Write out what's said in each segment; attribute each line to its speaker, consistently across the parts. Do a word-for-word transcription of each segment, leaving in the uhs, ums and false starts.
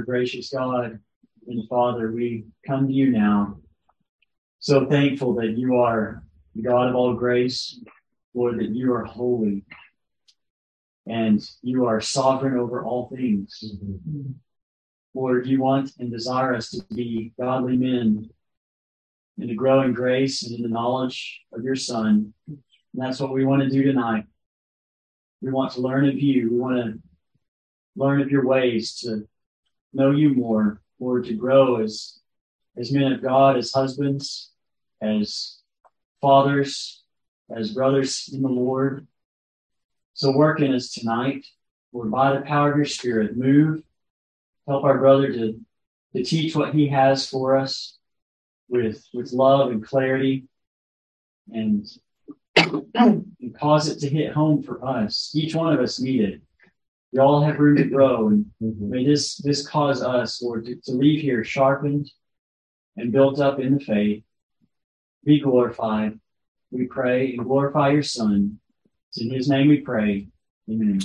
Speaker 1: Our gracious God and Father, we come to you now, so thankful that you are the God of all grace, Lord, that you are holy and you are sovereign over all things. Mm-hmm. Lord, you want and desire us to be godly men and to grow in grace and in the knowledge of your Son. And that's what we want to do tonight. We want to learn of you. We want to learn of your ways, to know you more, Lord, to grow as, as men of God, as husbands, as fathers, as brothers in the Lord. So work in us tonight, Lord, by the power of your Spirit. Move, help our brother to, to teach what he has for us with, with love and clarity, and, and cause it to hit home for us. Each one of us need it. We all have room to grow, and may this, this cause us, Lord, to, to leave here sharpened and built up in the faith. Be glorified, we pray, and glorify your Son. It's in his name we pray. Amen.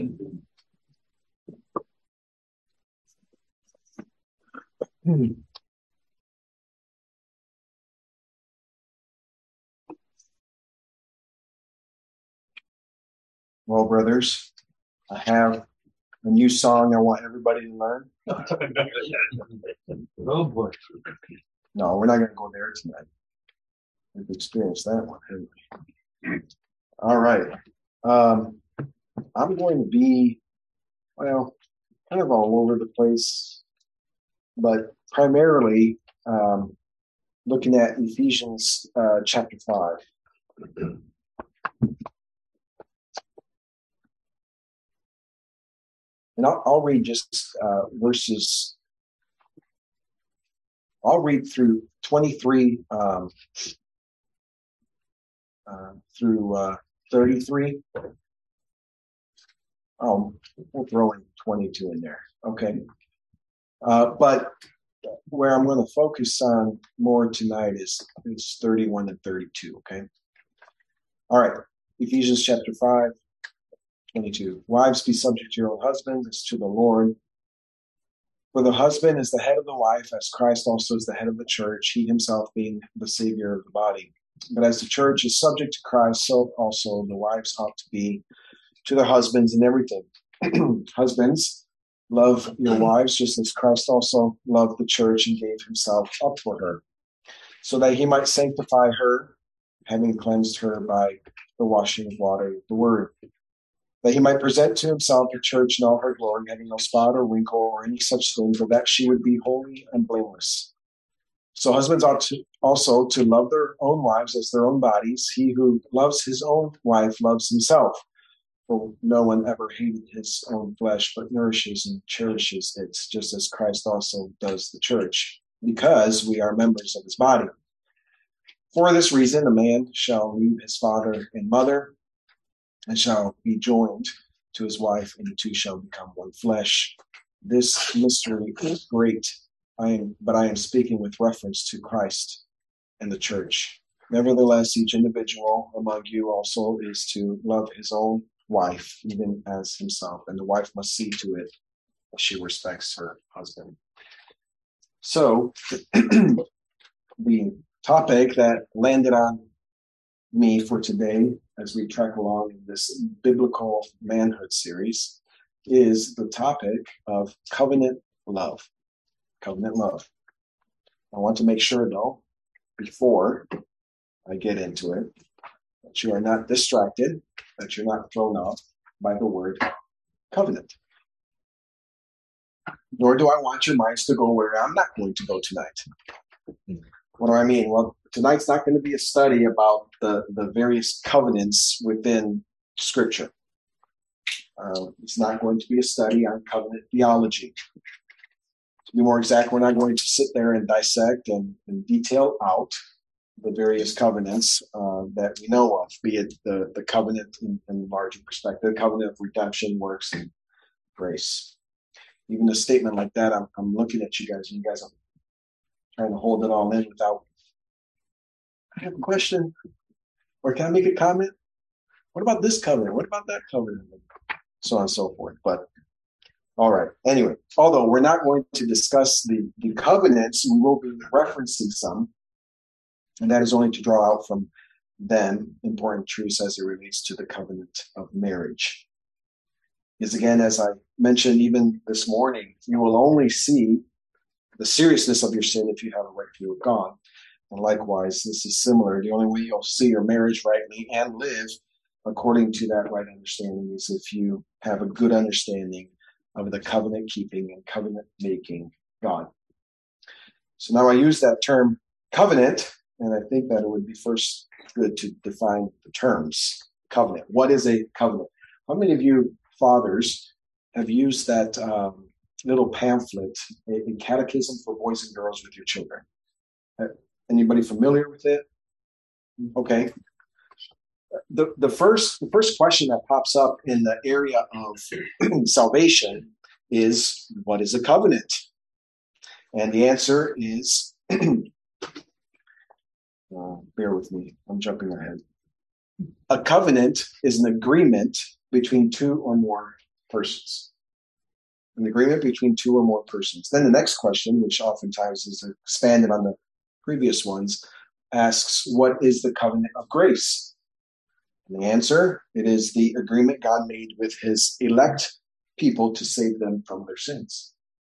Speaker 1: Amen.
Speaker 2: Well, brothers, I have a new song I want everybody to learn.
Speaker 1: Oh, boy.
Speaker 2: No, we're not going to go there tonight. We've experienced that one, haven't we? All right. Um, I'm going to be, well, kind of all over the place, but primarily um, looking at Ephesians uh, chapter five. And I'll, I'll read just uh, verses, I'll read through twenty-three um, uh, through uh, thirty-three. Oh, we'll throw in twenty-two in there. Okay. Uh, but where I'm going to focus on more tonight is, is thirty-one and thirty-two. Okay. All right. Ephesians chapter five, twenty-two. Wives, be subject to your own husbands as to the Lord. For the husband is the head of the wife, as Christ also is the head of the church, he himself being the Savior of the body. But as the church is subject to Christ, so also the wives ought to be to their husbands in everything. Husbands, love your wives, just as Christ also loved the church and gave himself up for her, so that he might sanctify her, having cleansed her by the washing of water with the word, that he might present to himself the church in all her glory, having no spot or wrinkle or any such thing, but that she would be holy and blameless. So husbands ought to also to love their own wives as their own bodies. He who loves his own wife loves himself. For no one ever hated his own flesh, but nourishes and cherishes it, just as Christ also does the church, because we are members of his body. For this reason, a man shall leave his father and mother, and shall be joined to his wife, and the two shall become one flesh. This mystery is great, I am, but I am speaking with reference to Christ and the church. Nevertheless, each individual among you also is to love his own wife, even as himself, and the wife must see to it that she respects her husband. So, the topic that landed on me for today, as we track along in this biblical manhood series, is the topic of covenant love. Covenant love. I want to make sure, though, before I get into it, that you are not distracted, that you're not thrown off by the word covenant. Nor do I want your minds to go where I'm not going to go tonight. What do I mean? Well, tonight's not going to be a study about the, the various covenants within Scripture. Uh, it's not going to be a study on covenant theology. To be more exact, we're not going to sit there and dissect and, and detail out the various covenants uh, that we know of, be it the, the covenant in, in larger perspective, the covenant of redemption, works, and grace. Even a statement like that, I'm, I'm looking at you guys, and you guys are trying to hold it all in without, I have a question, or can I make a comment? What about this covenant? What about that covenant? So on and so forth. But All right. Anyway, although we're not going to discuss the, the covenants, we will be referencing some, and that is only to draw out from them important truths as it relates to the covenant of marriage. Because again, as I mentioned even this morning, you will only see the seriousness of your sin if you have a right view of God. And likewise, this is similar. The only way you'll see your marriage rightly and live according to that right understanding is if you have a good understanding of the covenant keeping and covenant making God. So now I use that term covenant, and I think that it would be first good to define the terms. Covenant. What is a covenant? How many of you fathers have used that um, little pamphlet, a, a catechism for boys and girls with your children? Anybody familiar with it? Okay. The, the first the first question that pops up in the area of salvation is, what is a covenant? And the answer is, uh, bear with me, I'm jumping ahead. A covenant is an agreement between two or more persons. An agreement between two or more persons. Then the next question, which oftentimes is expanded on the previous ones, asks, what is the covenant of grace? And the answer, it is the agreement God made with his elect people to save them from their sins.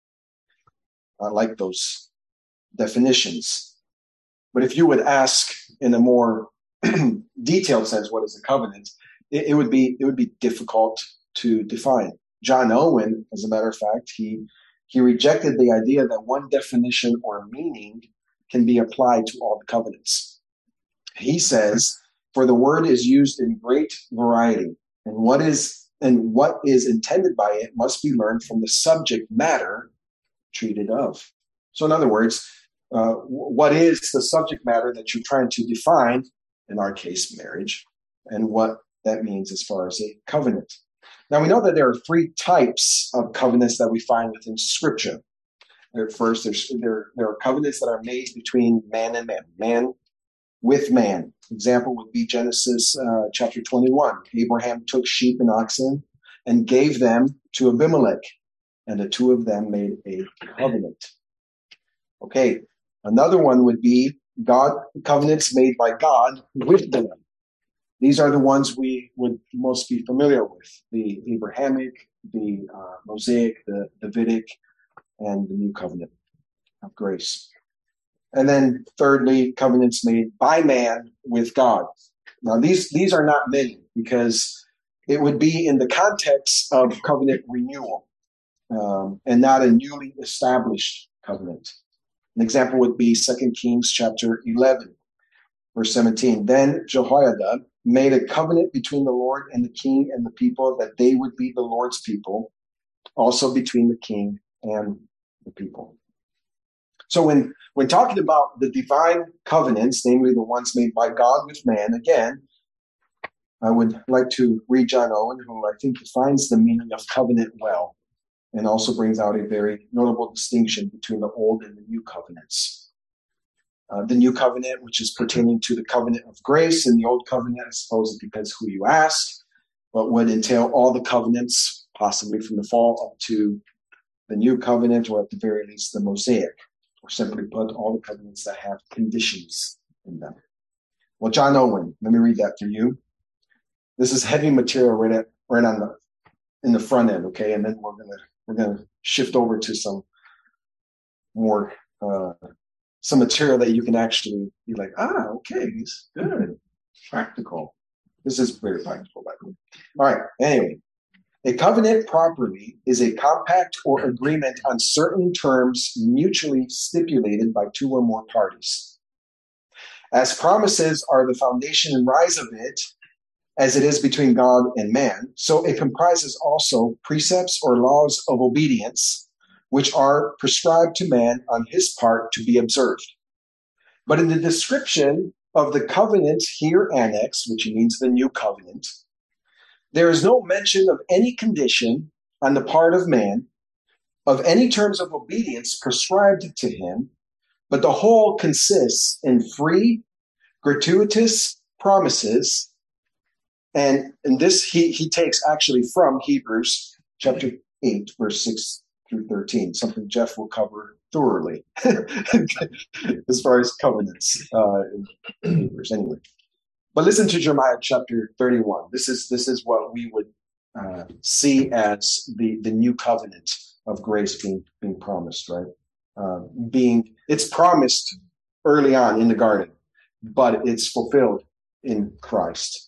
Speaker 2: I like those definitions. But if you would ask in a more detailed sense, what is a covenant, it, it would be it would be difficult to define. John Owen, as a matter of fact, he he rejected the idea that one definition or meaning can be applied to all the covenants. He says, for the word is used in great variety, and what is and what is intended by it must be learned from the subject matter treated of. So in other words, uh, what is the subject matter that you're trying to define, in our case, marriage, and what that means as far as a covenant. Now we know that there are three types of covenants that we find within Scripture. First, there's, there, there are covenants that are made between man and man, man with man. Example would be Genesis uh, chapter twenty-one. Abraham took sheep and oxen and gave them to Abimelech, and the two of them made a covenant. Okay, another one would be God covenants made by God with them. These are the ones we would most be familiar with: the Abrahamic, the uh, Mosaic, the Davidic, and the New Covenant of grace. And then thirdly, covenants made by man with God. Now these, these are not many, because it would be in the context of covenant renewal um, and not a newly established covenant. An example would be Second Kings chapter eleven, verse seventeen. Then Jehoiada made a covenant between the Lord and the king and the people, that they would be the Lord's people, also between the king and the people. So when, when talking about the divine covenants, namely the ones made by God with man, again, I would like to read John Owen, who I think defines the meaning of covenant well, and also brings out a very notable distinction between the old and the new covenants. Uh, the new covenant, which is pertaining to the covenant of grace, and the old covenant, I suppose it depends who you ask, but would entail all the covenants, possibly from the fall up to the new covenant, or at the very least the Mosaic, or simply put, all the covenants that have conditions in them. Well, John Owen, let me read that for you. This is heavy material right at, right on the in the front end, okay, and then we're gonna we're gonna shift over to some more uh, some material that you can actually be like, ah, okay, it's good, practical. This is very practical, by the way. All right. Anyway. A covenant properly is a compact or agreement on certain terms mutually stipulated by two or more parties. As promises are the foundation and rise of it, as it is between God and man, so it comprises also precepts or laws of obedience, which are prescribed to man on his part to be observed. But in the description of the covenant here annexed, which means the new covenant, there is no mention of any condition on the part of man, of any terms of obedience prescribed to him, but the whole consists in free, gratuitous promises. And, and this he, he takes actually from Hebrews chapter eight, verse six through thirteen, something Jeff will cover thoroughly as far as covenants uh, in papers anyway. But listen to Jeremiah chapter thirty-one. This is this is what we would uh, see as the, the new covenant of grace being being promised, right? Uh, being it's promised early on in the garden, but it's fulfilled in Christ.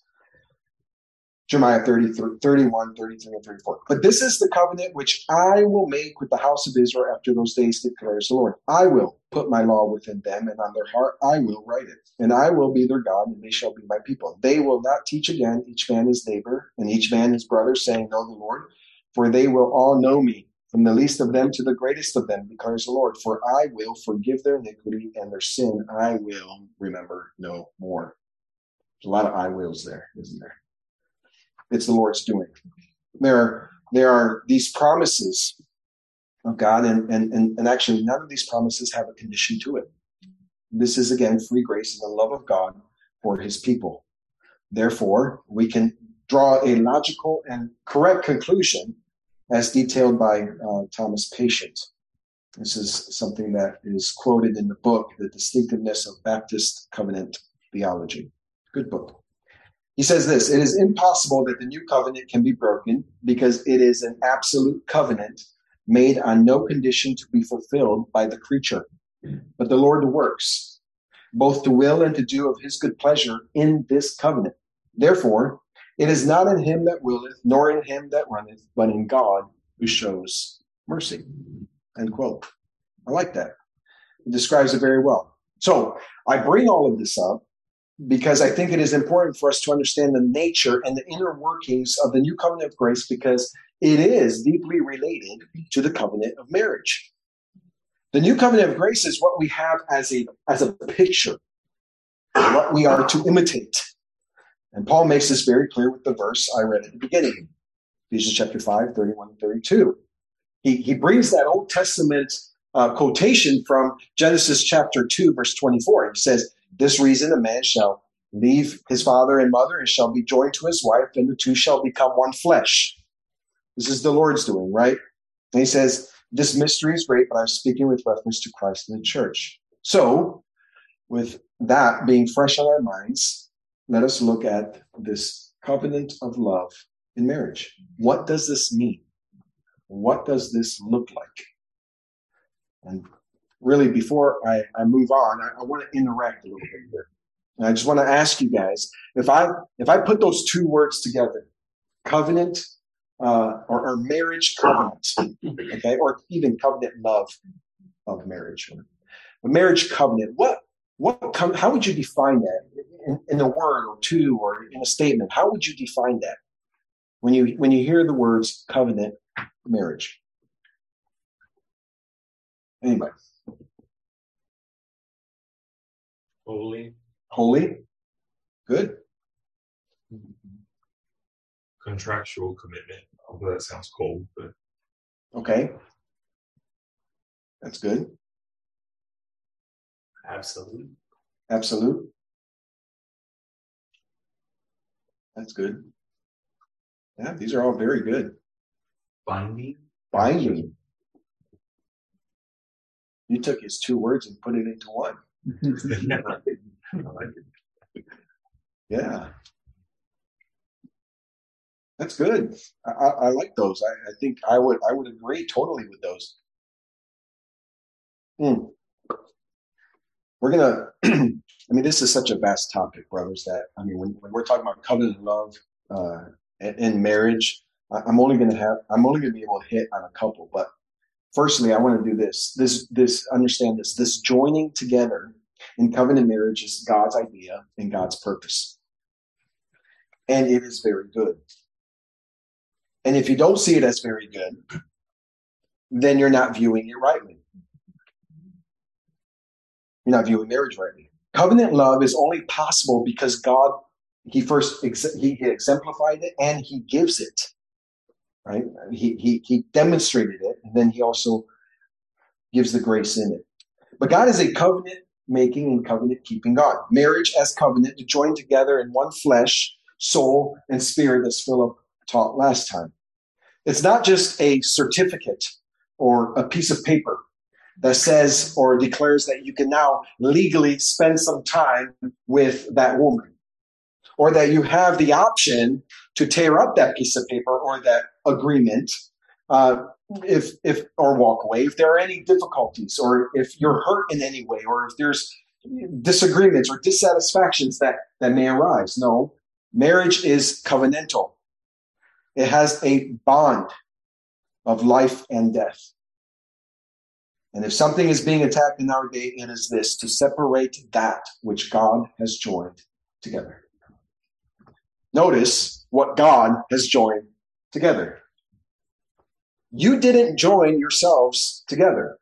Speaker 2: Jeremiah thirty, thirty-one, thirty-three, and thirty-four. But this is the covenant which I will make with the house of Israel after those days, declares the Lord. I will put my law within them, and on their heart I will write it. And I will be their God, and they shall be my people. They will not teach again, each man his neighbor, and each man his brother, saying, Know the Lord. For they will all know me, from the least of them to the greatest of them, declares the Lord. For I will forgive their iniquity, and their sin I will remember no more. There's a lot of I wills there, isn't there? It's the Lord's doing. There are, there are these promises of God, and, and, and, and actually none of these promises have a condition to it. This is, again, free grace and the love of God for his people. Therefore, we can draw a logical and correct conclusion as detailed by uh, Thomas Patient. This is something that is quoted in the book, The Distinctiveness of Baptist Covenant Theology. Good book. He says this, it is impossible that the new covenant can be broken because it is an absolute covenant made on no condition to be fulfilled by the creature. But the Lord works, both to will and to do of his good pleasure in this covenant. Therefore, it is not in him that willeth, nor in him that runneth, but in God who shows mercy. End quote. I like that. It describes it very well. So I bring all of this up because I think it is important for us to understand the nature and the inner workings of the new covenant of grace, because it is deeply related to the covenant of marriage. The new covenant of grace is what we have as a, as a picture, what we are to imitate. And Paul makes this very clear with the verse I read at the beginning, Ephesians chapter five, thirty-one and thirty-two. He, he brings that Old Testament uh, quotation from Genesis chapter two, verse twenty-four. He says, this reason a man shall leave his father and mother and shall be joined to his wife, and the two shall become one flesh. This is the Lord's doing, right? And he says, this mystery is great, but I'm speaking with reference to Christ and the church. So, with that being fresh on our minds, let us look at this covenant of love in marriage. What does this mean? What does this look like? And really, before I, I move on, I, I want to interact a little bit here. And I just want to ask you guys, if I if I put those two words together, covenant uh, or, or marriage covenant, okay, or even covenant love of marriage, a marriage covenant, what what com- how would you define that in, in a word or two or in a statement? How would you define that when you when you hear the words covenant marriage? Anybody?
Speaker 3: Holy.
Speaker 2: Holy. Good.
Speaker 3: Contractual commitment. Although that sounds cold, but
Speaker 2: Okay. That's good.
Speaker 3: absolute.
Speaker 2: Absolute. That's good. Yeah, these are all very good.
Speaker 3: Binding.
Speaker 2: Binding. You took his two words and put it into one.
Speaker 3: I like it.
Speaker 2: Yeah. That's good. I, I, I like those. I, I think I would I would agree totally with those. Hmm. We're gonna I mean, this is such a vast topic, brothers, that I mean when, when we're talking about covenant love uh in, in marriage, I, I'm only gonna have I'm only gonna be able to hit on a couple, but firstly, I want to do this. This, this, understand this. This joining together in covenant marriage is God's idea and God's purpose. And it is very good. And if you don't see it as very good, then you're not viewing it rightly. You're not viewing marriage rightly. Covenant love is only possible because God, he first, ex- he exemplified it and he gives it. Right? He, he, he demonstrated it, and then he also gives the grace in it. But God is a covenant making and covenant keeping God. Marriage as covenant to join together in one flesh, soul, and spirit, as Philip taught last time. It's not just a certificate or a piece of paper that says or declares that you can now legally spend some time with that woman, or that you have the option to tear up that piece of paper or that agreement uh, if if or walk away if there are any difficulties, or if you're hurt in any way, or if there's disagreements or dissatisfactions that, that may arise. No, marriage is covenantal. It has a bond of life and death. And if something is being attacked in our day, it is this: to separate that which God has joined together. Notice what God has joined together. You didn't join yourselves together.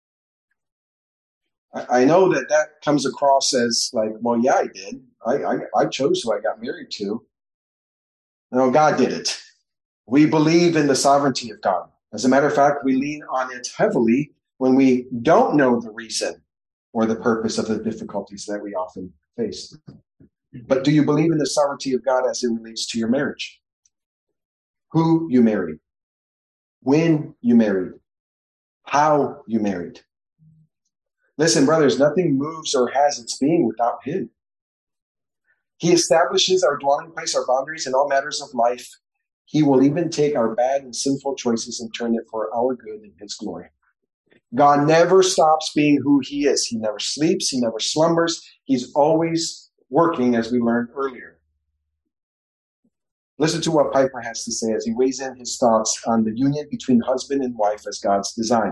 Speaker 2: I, I know that that comes across as like, well, yeah, I did. I, I, I chose who I got married to. No, God did it. We believe in the sovereignty of God. As a matter of fact, we lean on it heavily when we don't know the reason or the purpose of the difficulties that we often face. But do you believe in the sovereignty of God as it relates to your marriage? Who you married, when you married, how you married. Listen, brothers, nothing moves or has its being without him. He establishes our dwelling place, our boundaries in all matters of life. He will even take our bad and sinful choices and turn it for our good and his glory. God never stops being who he is. He never sleeps. He never slumbers. He's always working, as we learned earlier. Listen to what Piper has to say as he weighs in his thoughts on the union between husband and wife as God's design.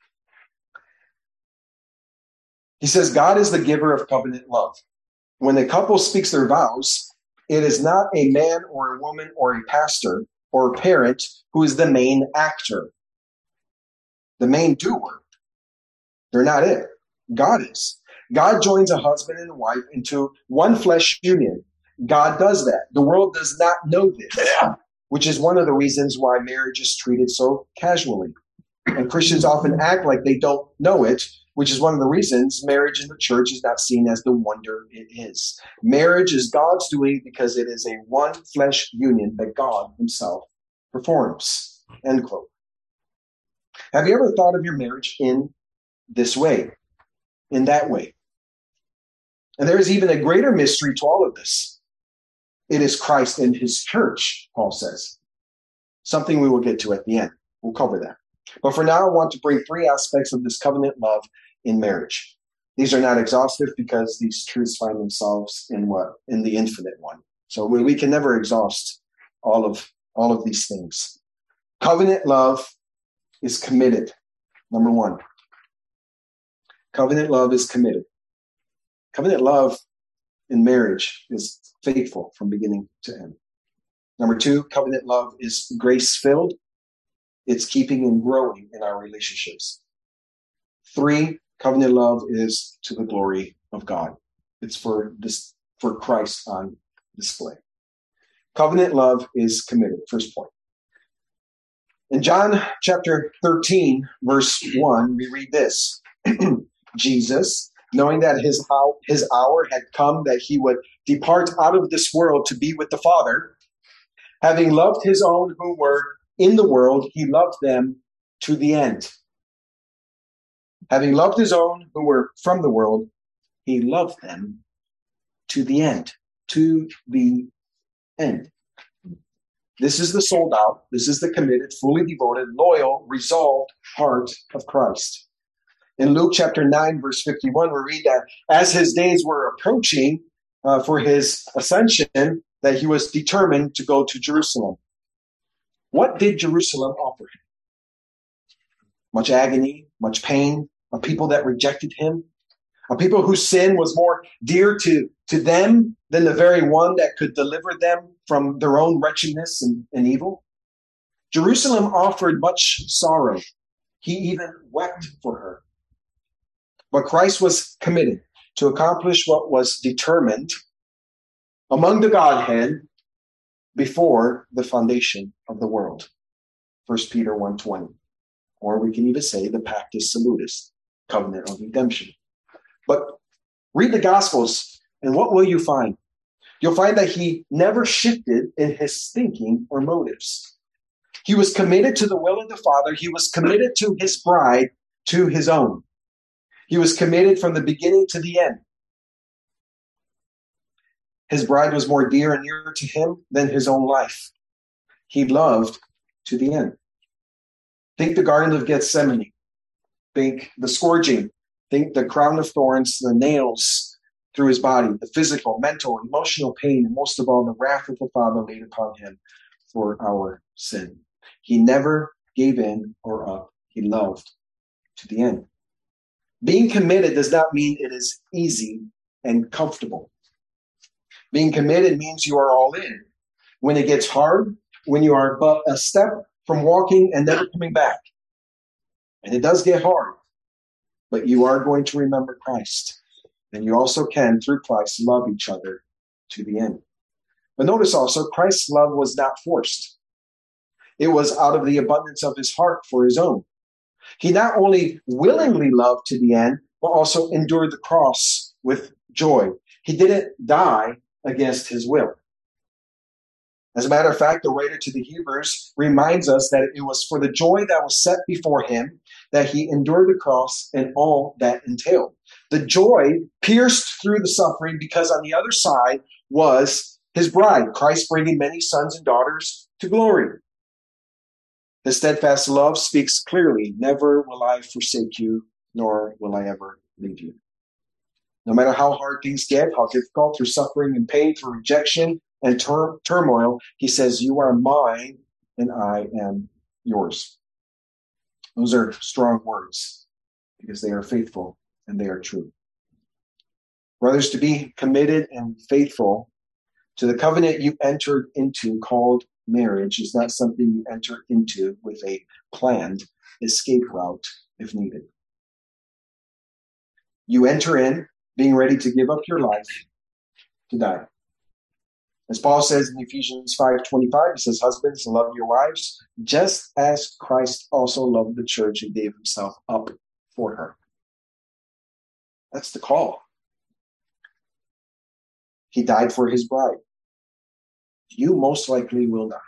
Speaker 2: He says, God is the giver of covenant love. When a couple speaks their vows, it is not a man or a woman or a pastor or a parent who is the main actor, the main doer. They're not it. God is. God joins a husband and a wife into one flesh union. God does that. The world does not know this, which is one of the reasons why marriage is treated so casually. And Christians often act like they don't know it, which is one of the reasons marriage in the church is not seen as the wonder it is. Marriage is God's doing because it is a one flesh union that God himself performs. End quote. Have you ever thought of your marriage in this way, in that way? And there is even a greater mystery to all of this. It is Christ and his church, Paul says. Something we will get to at the end. We'll cover that. But for now, I want to bring three aspects of this covenant love in marriage. These are not exhaustive because these truths find themselves in what? In the infinite one. So we, we can never exhaust all of, all of these things. Covenant love is committed. Number one. Covenant love is committed. Covenant love in marriage is faithful from beginning to end. Number two, covenant love is grace-filled. It's keeping and growing in our relationships. Three, covenant love is to the glory of God. It's for this, for Christ on display. Covenant love is committed. First point. In John chapter thirteen, verse one, we read this. Jesus, knowing that his hour, his hour had come that he would depart out of this world to be with the Father, having loved his own who were in the world, he loved them to the end. Having loved his own who were from the world, he loved them to the end. To the end. This is the sold out, this is the committed, fully devoted, loyal, resolved heart of Christ. In Luke chapter nine, verse fifty-one, we read that as his days were approaching uh, for his ascension, that he was determined to go to Jerusalem. What did Jerusalem offer him? Much agony, much pain, a people that rejected him, a people whose sin was more dear to, to them than the very one that could deliver them from their own wretchedness and, and evil. Jerusalem offered much sorrow. He even wept for her. But Christ was committed to accomplish what was determined among the Godhead before the foundation of the world. First Peter one twenty. Or we can even say the Pactus Salutis, covenant of redemption. But read the Gospels, and what will you find? You'll find that he never shifted in his thinking or motives. He was committed to the will of the Father. He was committed to his bride, to his own. He was committed from the beginning to the end. His bride was more dear and nearer to him than his own life. He loved to the end. Think the Garden of Gethsemane. Think the scourging. Think the crown of thorns, the nails through his body, the physical, mental, emotional pain, and most of all, the wrath of the Father laid upon him for our sin. He never gave in or up. He loved to the end. Being committed does not mean it is easy and comfortable. Being committed means you are all in. When it gets hard, when you are but a step from walking and never coming back. And it does get hard, but you are going to remember Christ. And you also can, through Christ, love each other to the end. But notice also, Christ's love was not forced. It was out of the abundance of his heart for his own. He not only willingly loved to the end, but also endured the cross with joy. He didn't die against his will. As a matter of fact, the writer to the Hebrews reminds us that it was for the joy that was set before him that he endured the cross and all that entailed. The joy pierced through the suffering because on the other side was his bride, Christ bringing many sons and daughters to glory. His steadfast love speaks clearly, never will I forsake you, nor will I ever leave you. No matter how hard things get, how difficult, through suffering and pain, through rejection and tur- turmoil, he says, you are mine and I am yours. Those are strong words because they are faithful and they are true. Brothers, to be committed and faithful to the covenant you entered into called marriage is not something you enter into with a planned escape route if needed. You enter in being ready to give up your life to die. As Paul says in Ephesians five twenty-five, he says, husbands, love your wives, just as Christ also loved the church and gave himself up for her. That's the call. He died for his bride. You most likely will not.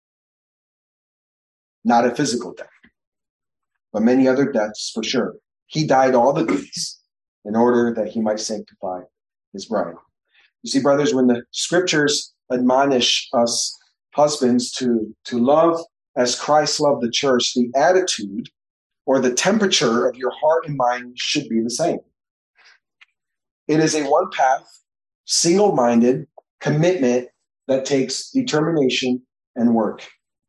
Speaker 2: Not a physical death, but many other deaths for sure. He died all the days in order that he might sanctify his bride. You see, brothers, when the scriptures admonish us husbands to, to love as Christ loved the church, the attitude or the temperature of your heart and mind should be the same. It is a one-path, single-minded commitment that takes determination and work.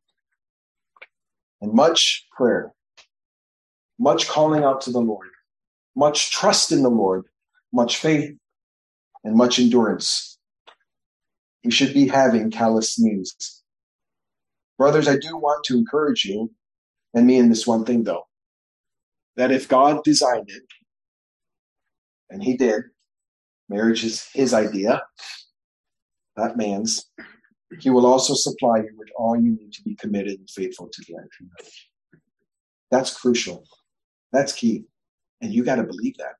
Speaker 2: And much prayer, much calling out to the Lord, much trust in the Lord, much faith, and much endurance. We should be having callous knees. Brothers, I do want to encourage you, and me in this one thing though, that if God designed it, and he did, marriage is his idea, not man's, he will also supply you with all you need to be committed and faithful to the end. That's crucial. That's key. And you got to believe that.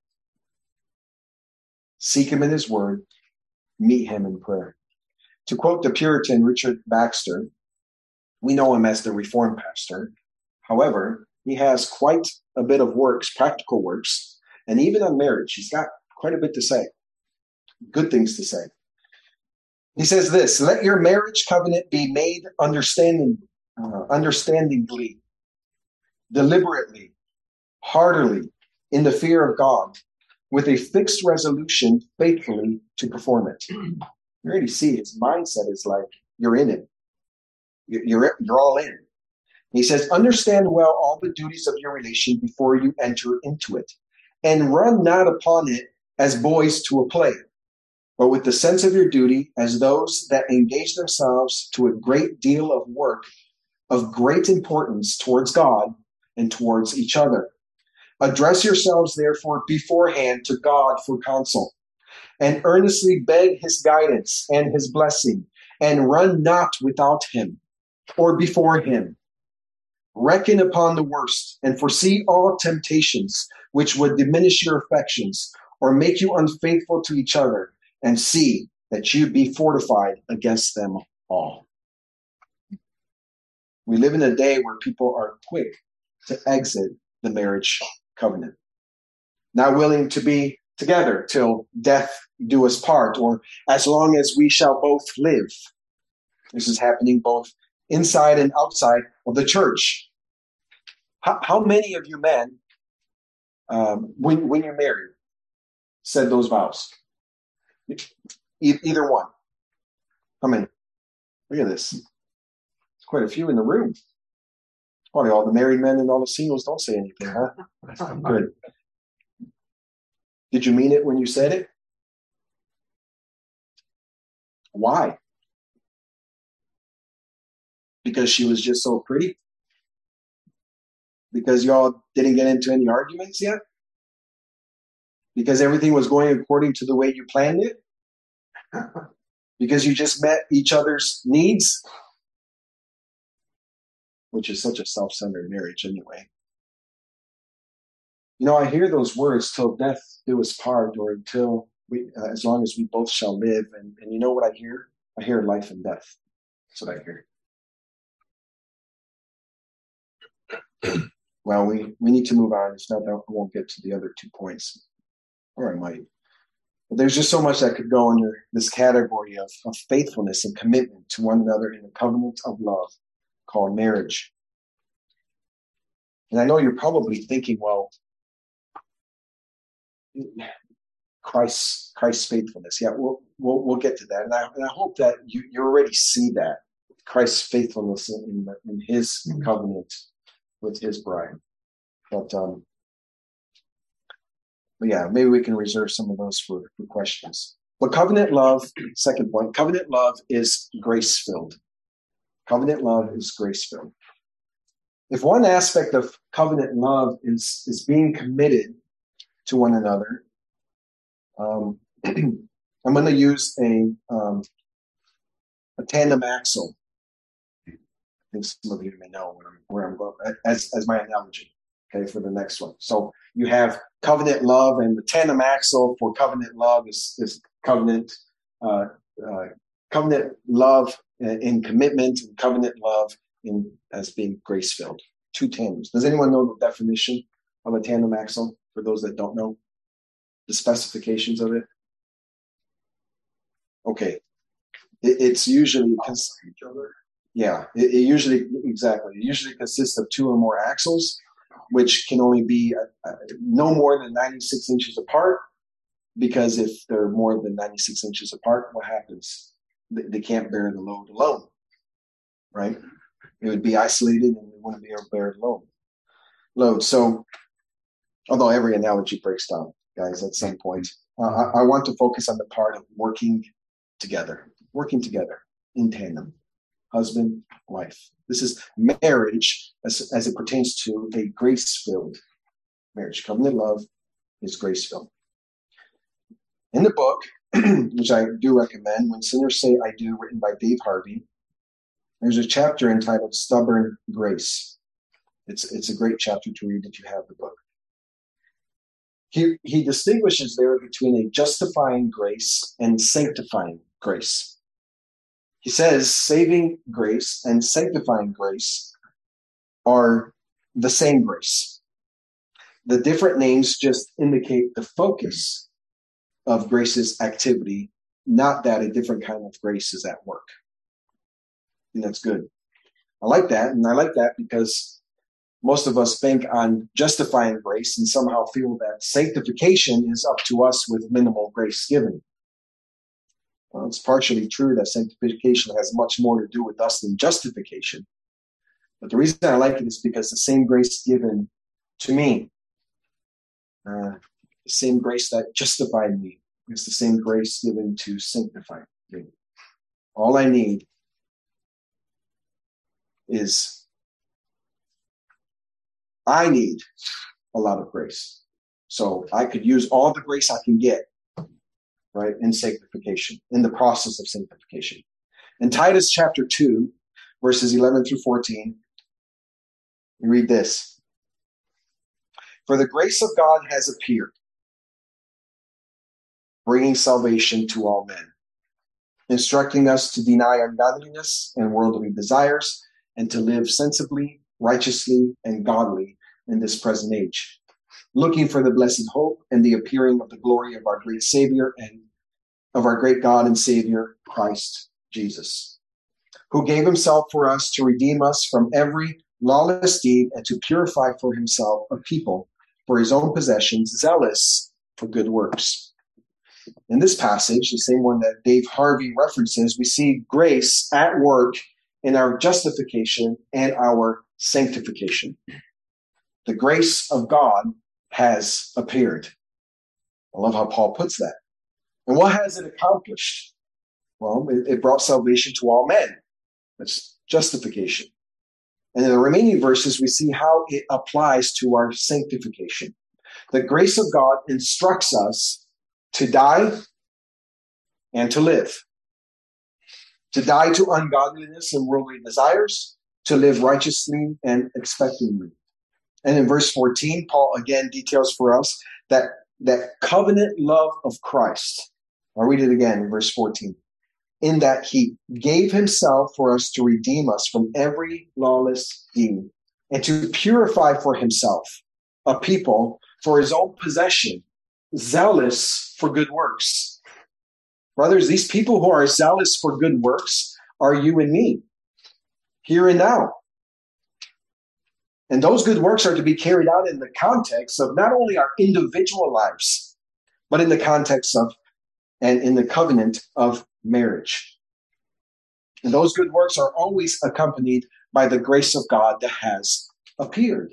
Speaker 2: Seek him in his word. Meet him in prayer. To quote the Puritan Richard Baxter, we know him as the Reformed pastor. However, he has quite a bit of works, practical works, and even on marriage, he's got quite a bit to say. Good things to say. He says this, let your marriage covenant be made understanding, uh, understandingly, deliberately, heartily, in the fear of God, with a fixed resolution faithfully to perform it. You already see his mindset is like, you're in it. You're, you're all in. He says, understand well all the duties of your relation before you enter into it, and run not upon it as boys to a play, but with the sense of your duty as those that engage themselves to a great deal of work of great importance towards God and towards each other. Address yourselves, therefore, beforehand to God for counsel, and earnestly beg his guidance and his blessing, and run not without him or before him. Reckon upon the worst, and foresee all temptations which would diminish your affections or make you unfaithful to each other, and see that you be fortified against them all. We live in a day where people are quick to exit the marriage covenant, not willing to be together till death do us part, or as long as we shall both live. This is happening both inside and outside of the church. How, how many of you men, um, when, when you're married, said those vows? E- either one. How many? Look at this. There's quite a few in the room. Probably all the married men and all the singles don't say anything, huh? Good. Did you mean it when you said it? Why? Because she was just so pretty? Because y'all didn't get into any arguments yet? Because everything was going according to the way you planned it? Because you just met each other's needs? Which is such a self-centered marriage anyway. You know, I hear those words, till death do us part, or until we, uh, as long as we both shall live. And, and you know what I hear? I hear life and death. That's what I hear. Well, we, we need to move on. If not, I won't get to the other two points. Or I might. But there's just so much that could go under this category of, of faithfulness and commitment to one another in a covenant of love called marriage. And I know you're probably thinking, well, Christ's Christ's faithfulness. Yeah, we'll we'll, we'll get to that, and I and I hope that you, you already see that Christ's faithfulness in, in His covenant with His bride. But um, but yeah, maybe we can reserve some of those for, for questions. But covenant love, second point, covenant love is grace filled. Covenant love is grace filled. If one aspect of covenant love is is being committed to one another, um, I'm going to use a um, a tandem axle. I think some of you may know where I'm, where I'm going as as my analogy. Okay, for the next one. So you have covenant love, and the tandem axle for covenant love is is covenant uh, uh, covenant love in commitment, and covenant love in as being grace filled. Two tandems. Does anyone know the definition of a tandem axle? For those that don't know, the specifications of it. Okay, it, it's usually cons- yeah, it, it usually exactly. It usually consists of two or more axles, which can only be uh, uh, no more than ninety-six inches apart. Because if they're more than ninety-six inches apart, what happens? They, they can't bear the load alone, right? It would be isolated, and they wouldn't be able to bear the load. Load. So, although every analogy breaks down, guys, at some point, uh, I, I want to focus on the part of working together, working together in tandem, husband, wife. This is marriage as, as it pertains to a grace-filled marriage. Covenant love is grace-filled. In the book, which I do recommend, When Sinners Say I Do, written by Dave Harvey, there's a chapter entitled Stubborn Grace. It's, it's a great chapter to read if you have the book. He, he distinguishes there between a justifying grace and sanctifying grace. He says saving grace and sanctifying grace are the same grace. The different names just indicate the focus of grace's activity, not that a different kind of grace is at work. And that's good. I like that, and I like that because most of us think on justifying grace and somehow feel that sanctification is up to us with minimal grace given. Well, it's partially true that sanctification has much more to do with us than justification. But the reason I like it is because the same grace given to me, uh, the same grace that justified me, is the same grace given to sanctify me. All I need is I need a lot of grace. So I could use all the grace I can get, right, in sanctification, in the process of sanctification. In Titus chapter two, verses eleven through fourteen, we read this. For the grace of God has appeared, bringing salvation to all men, instructing us to deny ungodliness and worldly desires, and to live sensibly, righteously, and godly in this present age, looking for the blessed hope and the appearing of the glory of our great Savior and of our great God and Savior, Christ Jesus, who gave himself for us to redeem us from every lawless deed and to purify for himself a people for his own possession, zealous for good works. In this passage, the same one that Dave Harvey references, we see grace at work in our justification and our sanctification. The grace of God has appeared. I love how Paul puts that. And what has it accomplished? Well, it, it brought salvation to all men. That's justification. And in the remaining verses, we see how it applies to our sanctification. The grace of God instructs us to die and to live. To die to ungodliness and worldly desires, to live righteously and expectantly. And in verse fourteen, Paul again details for us that, that covenant love of Christ. I'll read it again in verse fourteen. In that he gave himself for us to redeem us from every lawless deed and to purify for himself a people for his own possession, zealous for good works. Brothers, these people who are zealous for good works are you and me, here and now. And those good works are to be carried out in the context of not only our individual lives, but in the context of and in the covenant of marriage. And those good works are always accompanied by the grace of God that has appeared.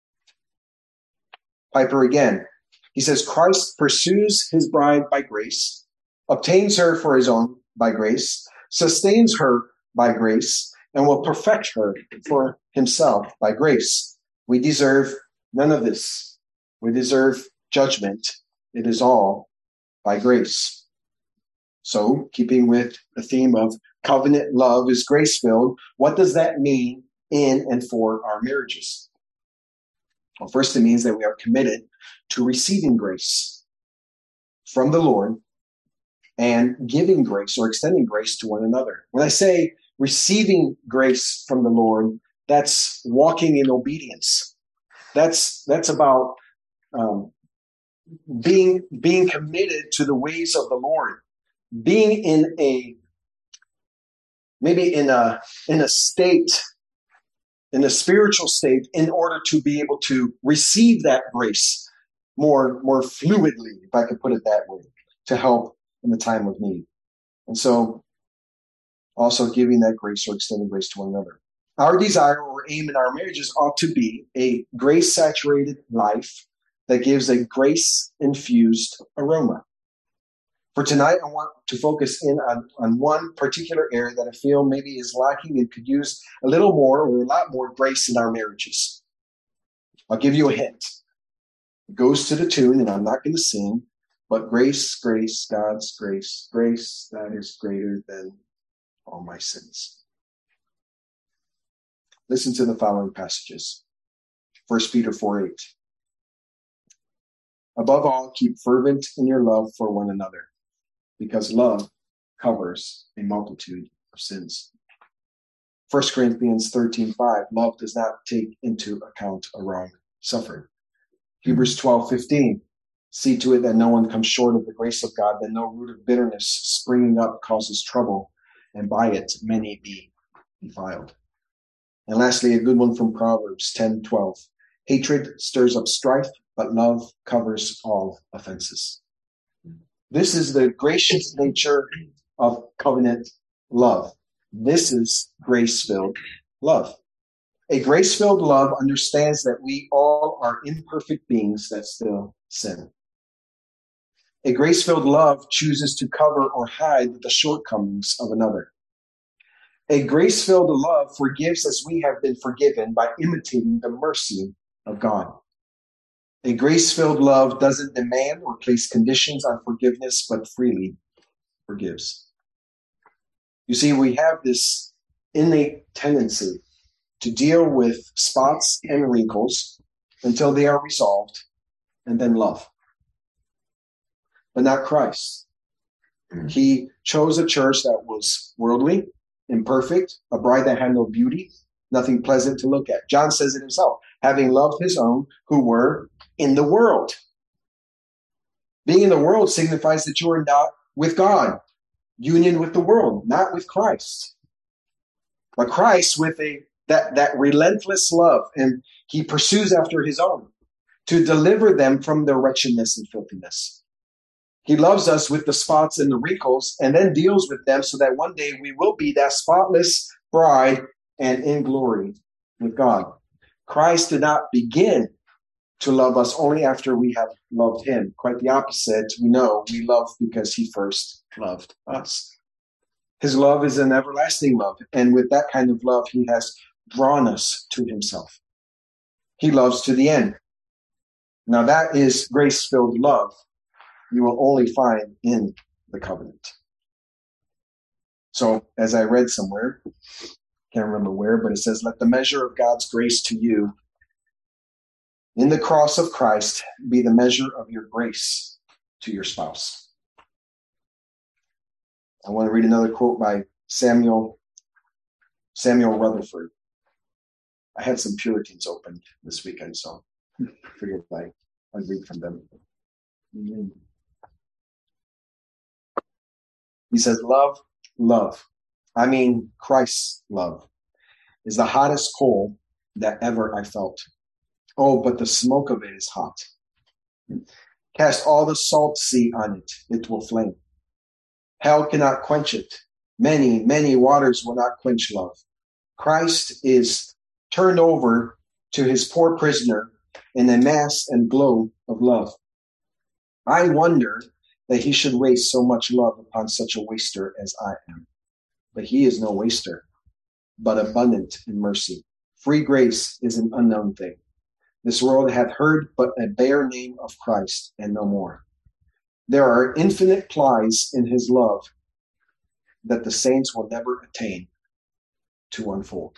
Speaker 2: Piper again, he says, Christ pursues his bride by grace, obtains her for his own by grace, sustains her by grace, and will perfect her for himself by grace. We deserve none of this. We deserve judgment. It is all by grace. So, keeping with the theme of covenant love is grace-filled, what does that mean in and for our marriages? Well, first, it means that we are committed to receiving grace from the Lord and giving grace or extending grace to one another. When I say receiving grace from the Lord, that's walking in obedience. That's that's about um, being being committed to the ways of the Lord. Being in a, maybe in a, in a state, in a spiritual state, in order to be able to receive that grace more, more fluidly, if I could put it that way, to help in the time of need. And so, also giving that grace or extending grace to one another. Our desire or aim in our marriages ought to be a grace-saturated life that gives a grace-infused aroma. For tonight, I want to focus in on, on one particular area that I feel maybe is lacking and could use a little more or a lot more grace in our marriages. I'll give you a hint. It goes to the tune, and I'm not going to sing, but grace, grace, God's grace, grace that is greater than all my sins. Listen to the following passages. First Peter four eight. Above all, keep fervent in your love for one another, because love covers a multitude of sins. First Corinthians thirteen five, love does not take into account a wrong suffering. Hebrews twelve fifteen, see to it that no one comes short of the grace of God, that no root of bitterness springing up causes trouble, and by it many be defiled. And lastly, a good one from Proverbs ten twelve, hatred stirs up strife, but love covers all offenses. This is the gracious nature of covenant love. This is grace-filled love. A grace-filled love understands that we all are imperfect beings that still sin. A grace-filled love chooses to cover or hide the shortcomings of another. A grace-filled love forgives as we have been forgiven by imitating the mercy of God. A grace-filled love doesn't demand or place conditions on forgiveness, but freely forgives. You see, we have this innate tendency to deal with spots and wrinkles until they are resolved, and then love. But not Christ. He chose a church that was worldly, imperfect, a bride that had no beauty, nothing pleasant to look at. John says it himself, having loved his own who were in the world. Being in the world signifies that you are not with God, union with the world, not with Christ. But Christ with a that, that relentless love, and he pursues after his own to deliver them from their wretchedness and filthiness. He loves us with the spots and the wrinkles and then deals with them so that one day we will be that spotless bride and in glory with God. Christ did not begin to love us only after we have loved him. Quite the opposite. We know we love because he first loved us. His love is an everlasting love. And with that kind of love, he has drawn us to himself. He loves to the end. Now that is grace-filled love you will only find in the covenant. So as I read somewhere, can't remember where, but it says, let the measure of God's grace to you in the cross of Christ be the measure of your grace to your spouse. I want to read another quote by Samuel, Samuel Rutherford. I had some Puritans opened this weekend, so I figured I, I'd read from them. He says, love, love, I mean Christ's love, is the hottest coal that ever I felt. Oh, but the smoke of it is hot. Cast all the salt sea on it, it will flame. Hell cannot quench it. Many, many waters will not quench love. Christ is turned over to his poor prisoner in a mass and glow of love. I wonder that he should waste so much love upon such a waster as I am. But he is no waster, but abundant in mercy. Free grace is an unknown thing. This world hath heard but a bare name of Christ, and no more. There are infinite plies in his love that the saints will never attain to unfold.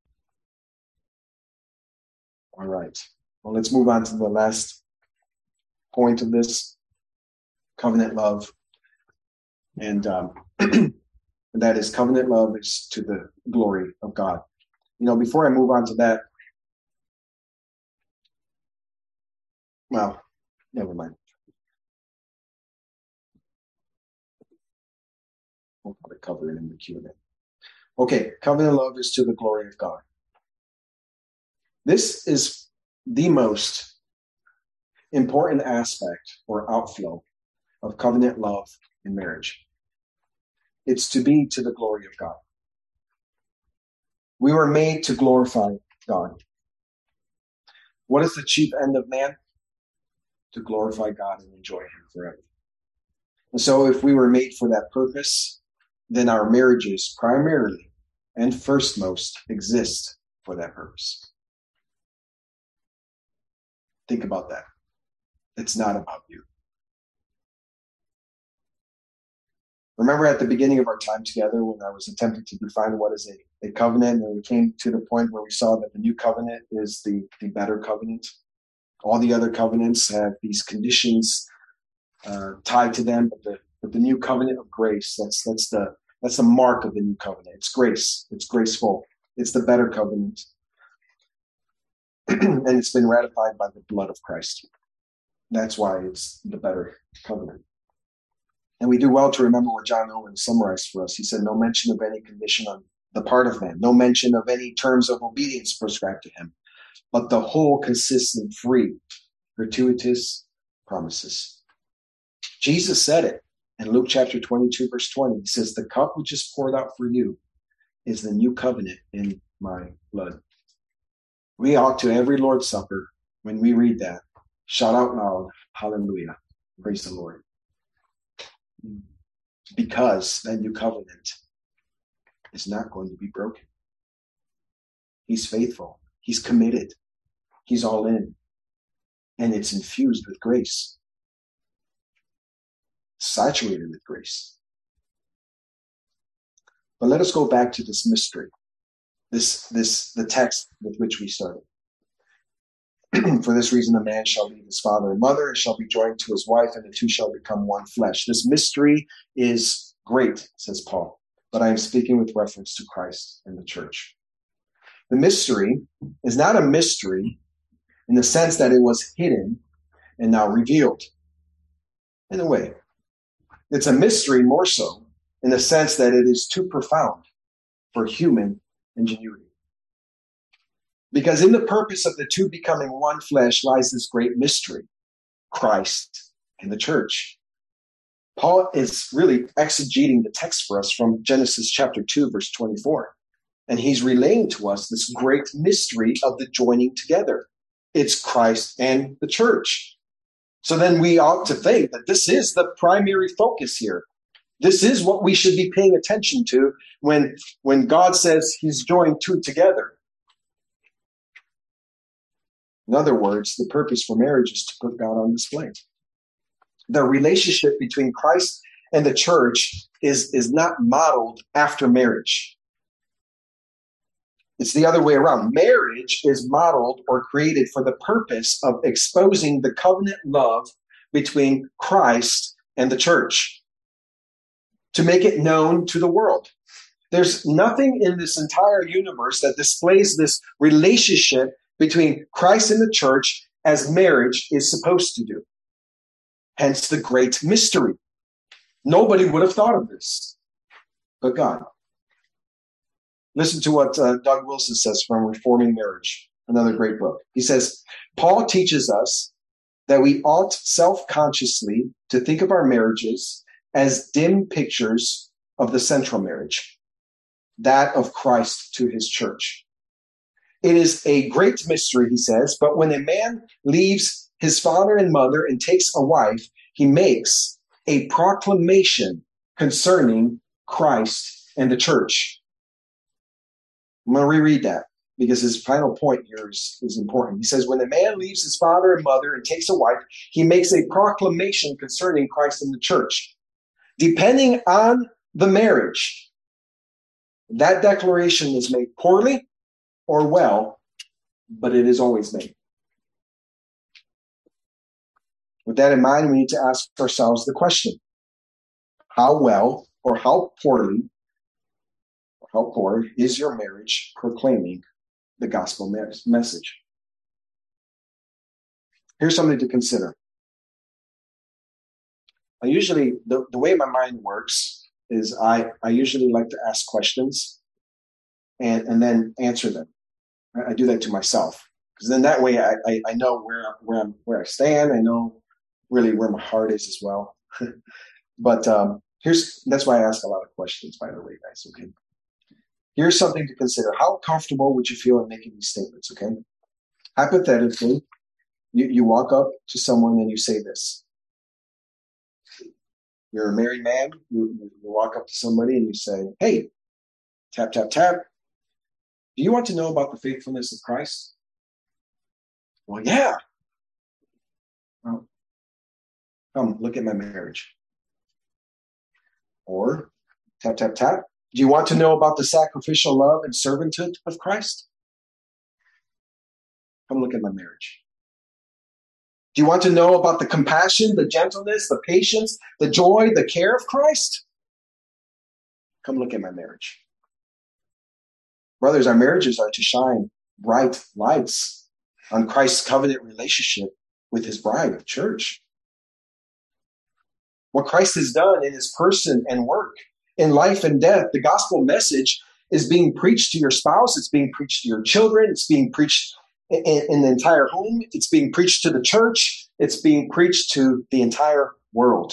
Speaker 2: All right. Well, let's move on to the last point of this covenant love. And um, that is covenant love is to the glory of God. You know, before I move on to that, well, never mind. We'll probably cover it in the Q and A. Okay, covenant love is to the glory of God. This is the most important aspect or outflow of covenant love in marriage. It's to be to the glory of God. We were made to glorify God. What is the chief end of man? To glorify God and enjoy him forever. And so if we were made for that purpose, then our marriages primarily and first most exist for that purpose. Think about that. It's not about you. Remember at the beginning of our time together when I was attempting to define what is a, a covenant, and we came to the point where we saw that the new covenant is the, the better covenant. All the other covenants have these conditions uh, tied to them, but the but the new covenant of grace, that's that's the that's the mark of the new covenant. It's grace. It's graceful. It's the better covenant. And it's been ratified by the blood of Christ. That's why it's the better covenant. And we do well to remember what John Owen summarized for us. He said, no mention of any condition on the part of man, no mention of any terms of obedience prescribed to him, but the whole consists in free, gratuitous promises. Jesus said it in Luke chapter twenty-two, verse twenty. He says, the cup which is poured out for you is the new covenant in my blood. We ought to every Lord's Supper, when we read that, shout out loud, hallelujah, praise the Lord. Because that new covenant is not going to be broken. He's faithful. He's committed. He's all in. And it's infused with grace. Saturated with grace. But let us go back to this mystery. This, this, the text with which we started. For this reason, a man shall leave his father and mother and shall be joined to his wife, and the two shall become one flesh. This mystery is great, says Paul, but I am speaking with reference to Christ and the church. The mystery is not a mystery in the sense that it was hidden and now revealed. In a way, it's a mystery more so in the sense that it is too profound for human ingenuity. Because in the purpose of the two becoming one flesh lies this great mystery, Christ and the church. Paul is really exegeting the text for us from Genesis chapter two, verse twenty-four. And he's relaying to us this great mystery of the joining together. It's Christ and the church. So then we ought to think that this is the primary focus here. This is what we should be paying attention to when, when God says he's joined two together. In other words, the purpose for marriage is to put God on display. The relationship between Christ and the church is, is not modeled after marriage. It's the other way around. Marriage is modeled or created for the purpose of exposing the covenant love between Christ and the church, to make it known to the world. There's nothing in this entire universe that displays this relationship between Christ and the church as marriage is supposed to do. Hence the great mystery. Nobody would have thought of this but God. Listen to what uh, Doug Wilson says from Reforming Marriage, another great book. He says, Paul teaches us that we ought self-consciously to think of our marriages as dim pictures of the central marriage, that of Christ to his church. It is a great mystery, he says, but when a man leaves his father and mother and takes a wife, he makes a proclamation concerning Christ and the church. I'm going to reread that because his final point here is, is important. He says, when a man leaves his father and mother and takes a wife, he makes a proclamation concerning Christ and the church. Depending on the marriage, that declaration is made poorly or well, but it is always made. With that in mind, we need to ask ourselves the question, how well or how poorly, or how poor is your marriage proclaiming the gospel message? Here's something to consider. I usually, the, the way my mind works is I, I usually like to ask questions and, and then answer them. I, I do that to myself because then that way I, I, I know where, where, I'm, where I stand. I know really where my heart is as well. But um, here's, that's why I ask a lot of questions, by the way, guys. Okay. Here's something to consider. How comfortable would you feel in making these statements? Okay. Hypothetically, you, you walk up to someone and you say this. You're a married man. You, you walk up to somebody and you say, hey, tap, tap, tap. Do you want to know about the faithfulness of Christ? Well, yeah. Well, come look at my marriage. Or tap, tap, tap. Do you want to know about the sacrificial love and servanthood of Christ? Come look at my marriage. Do you want to know about the compassion, the gentleness, the patience, the joy, the care of Christ? Come look at my marriage. Brothers, our marriages are to shine bright lights on Christ's covenant relationship with his bride, the church. What Christ has done in his person and work, in life and death, the gospel message is being preached to your spouse. It's being preached to your children. It's being preached in, in the entire home. It's being preached to the church. It's being preached to the entire world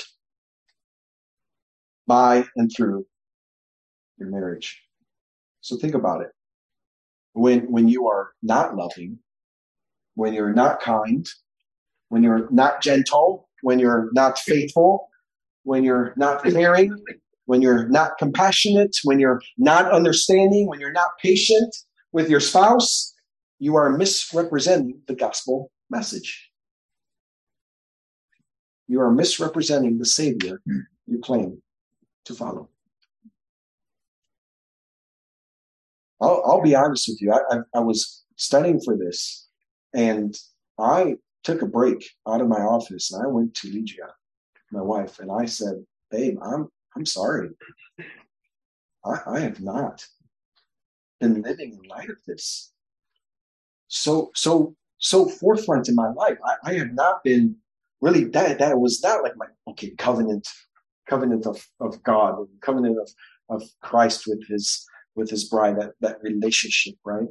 Speaker 2: by and through your marriage. So think about it. When, when you are not loving, when you're not kind, when you're not gentle, when you're not faithful, when you're not caring, when you're not compassionate, when you're not understanding, when you're not patient with your spouse, you are misrepresenting the gospel message. You are misrepresenting the Savior you claim to follow. I'll, I'll be honest with you. I, I, I was studying for this, and I took a break out of my office, and I went to Ligia, my wife, and I said, babe, I'm I'm sorry. I, I have not been living in light of this. So, so, so forefront in my life. I, I have not been really that, that was not like my, okay, covenant, covenant of, of God, covenant of, of Christ with his, with his bride, that, that relationship, right?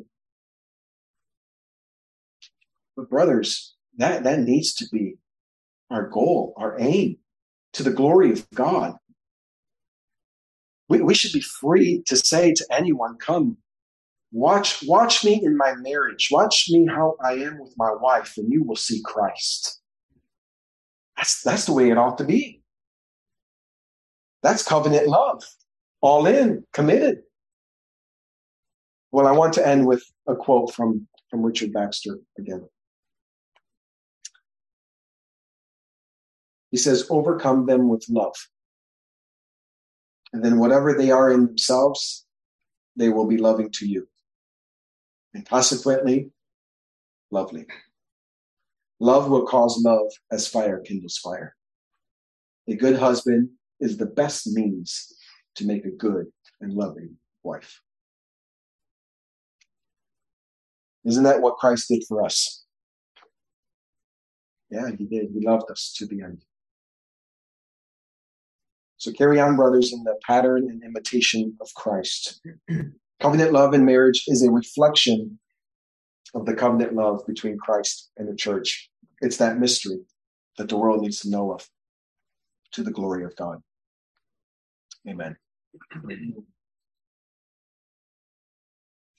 Speaker 2: But brothers, that, that needs to be our goal, our aim, to the glory of God. We, we should be free to say to anyone, come, watch, watch me in my marriage. Watch me how I am with my wife, and you will see Christ. That's, that's the way it ought to be. That's covenant love. All in, committed. Well, I want to end with a quote from, from Richard Baxter again. He says, overcome them with love. And then whatever they are in themselves, they will be loving to you. And consequently, lovely. Love will cause love as fire kindles fire. A good husband is the best means to make a good and loving wife. Isn't that what Christ did for us? Yeah, he did. He loved us to the end. So carry on, brothers, in the pattern and imitation of Christ. Covenant love in marriage is a reflection of the covenant love between Christ and the church. It's that mystery that the world needs to know of, to the glory of God. Amen.